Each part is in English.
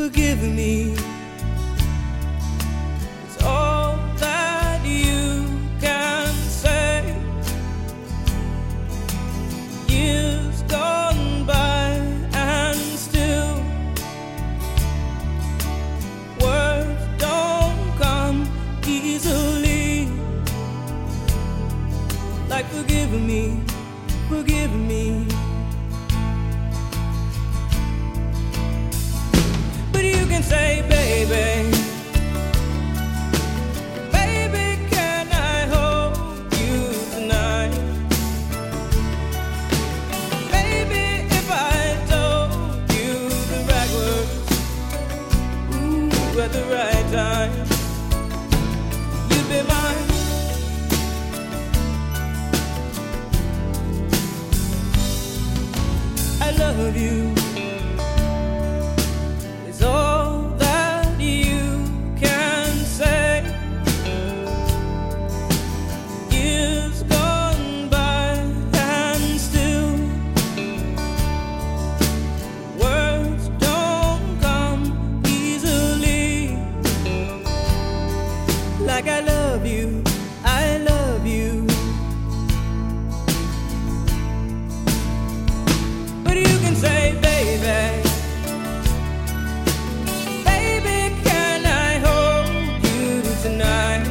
forgive me. It's all that you can say. Years gone by and still words don't come easily. Like forgive me, forgive me. But you can say, baby, baby, can I hold you tonight? Baby, if I told you the right words, ooh, at the right time, you'd be mine. I love you. It's all that you can say. Years gone by and still words don't come easily. Like I love you, I love you. But you can say, baby, baby, can I hold you tonight?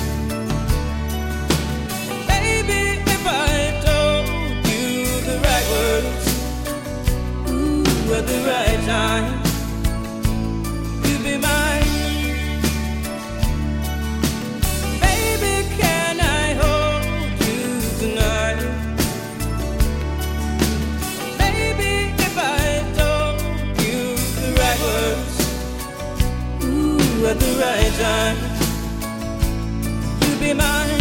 Baby, if I told you the right words, ooh, at the right time, you'd be mine. Baby, can I hold you tonight? Baby, if I told you the right words, ooh, at the right time, you'd be mine.